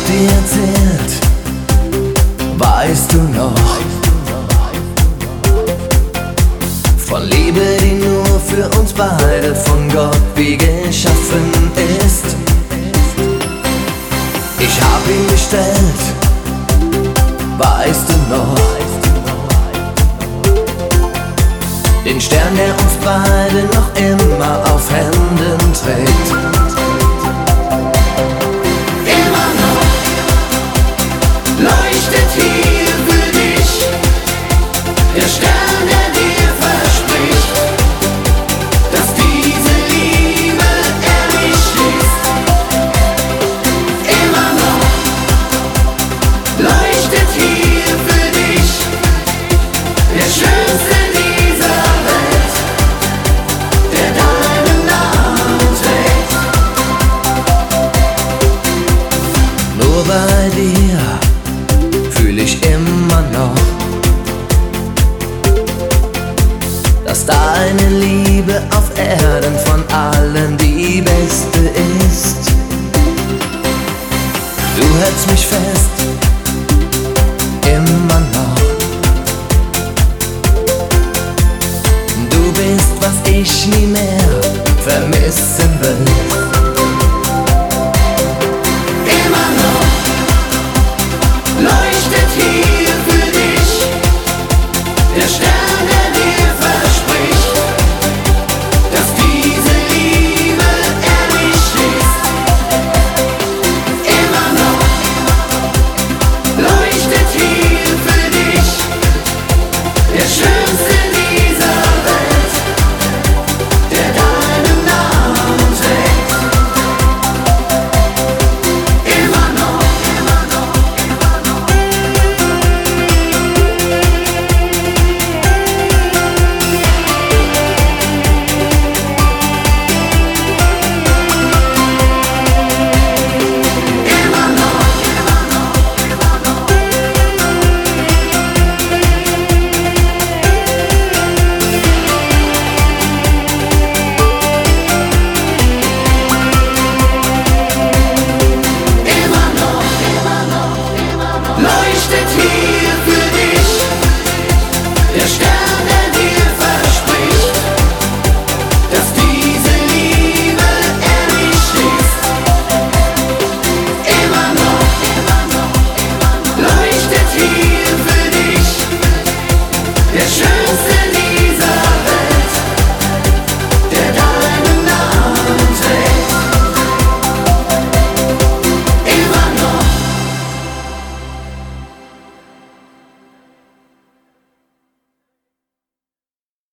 dir erzählt, weißt du noch, von Liebe, die nur für uns beide von Gott wie geschaffen ist. Ich hab ihn bestellt, weißt du noch, den Stern, der uns beide noch immer auf Händen trägt. Immer noch leuchtet hier für dich der Stern, der dir verspricht, dass diese Liebe ewig ist. Immer noch leuchtet hier für dich der schönste dieser Welt, der deinen Namen trägt. Nur bei dir fühl ich immer noch, dass deine Liebe auf Erden von allen die beste ist. Du hältst mich fest, immer noch. Du bist, was ich nie mehr vermissen will.